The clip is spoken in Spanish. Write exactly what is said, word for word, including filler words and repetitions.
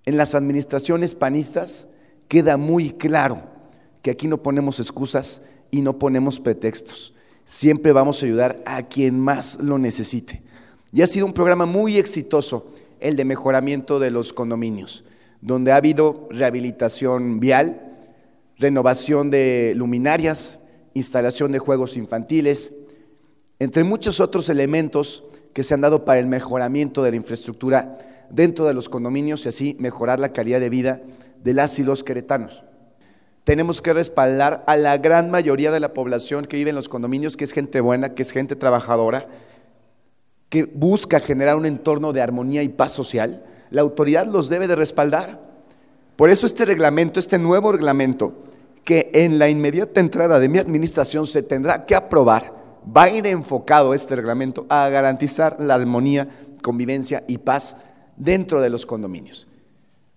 En las administraciones panistas queda muy claro que aquí no ponemos excusas y no ponemos pretextos. Siempre vamos a ayudar a quien más lo necesite. Y ha sido un programa muy exitoso el de mejoramiento de los condominios, donde ha habido rehabilitación vial, renovación de luminarias, instalación de juegos infantiles, entre muchos otros elementos que se han dado para el mejoramiento de la infraestructura dentro de los condominios y así mejorar la calidad de vida de las y los queretanos. Tenemos que respaldar a la gran mayoría de la población que vive en los condominios, que es gente buena, que es gente trabajadora, que busca generar un entorno de armonía y paz social. La autoridad los debe de respaldar. Por eso este reglamento, este nuevo reglamento, que en la inmediata entrada de mi administración se tendrá que aprobar, va a ir enfocado este reglamento a garantizar la armonía, convivencia y paz dentro de los condominios.